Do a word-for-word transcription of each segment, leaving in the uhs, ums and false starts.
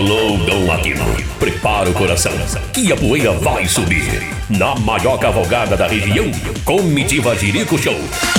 Alô, Dom Latino, prepara o coração, que a poeira vai subir. Na maior cavalgada da região, Comitiva Jerico Show.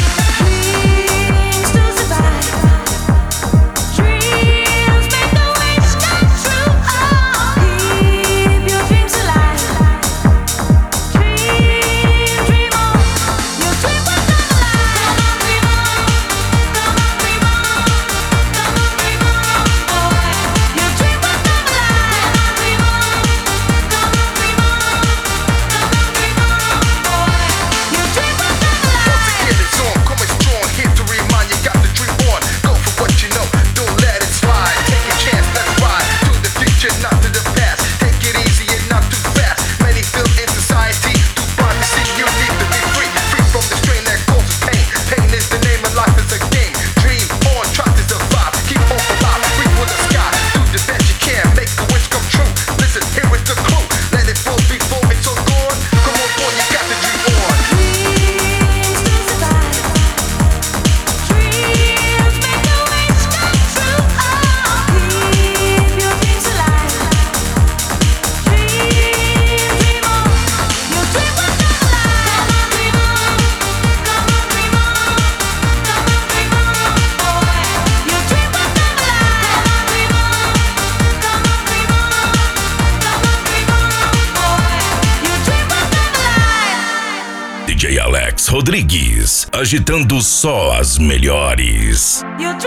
D J Alex Rodrigues, agitando só as melhores.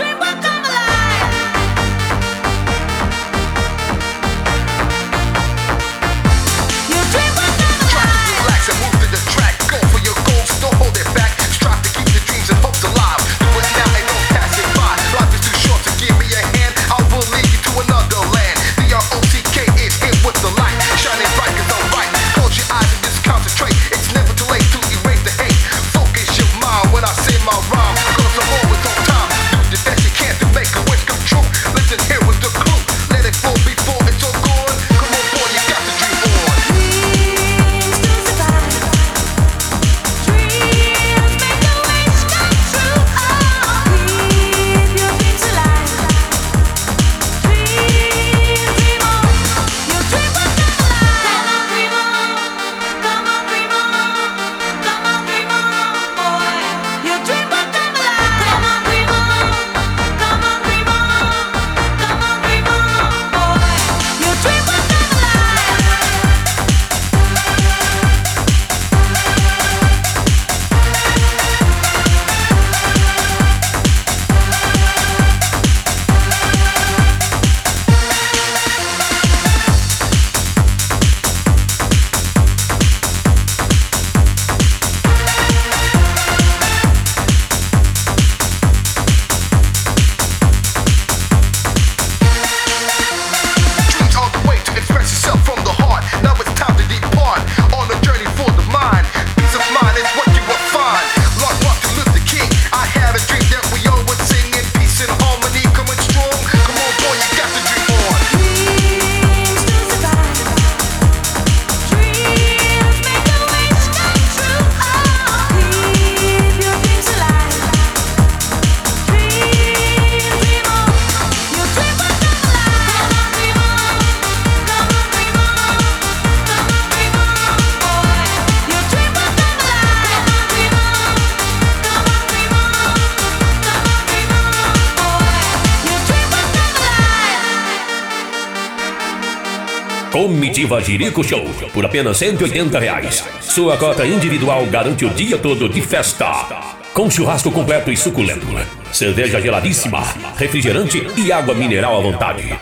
Comitiva Jerico Show, por apenas cento e oitenta reais. Sua cota individual garante o dia todo de festa. Com churrasco completo e suculento, cerveja geladíssima, refrigerante e água mineral à vontade.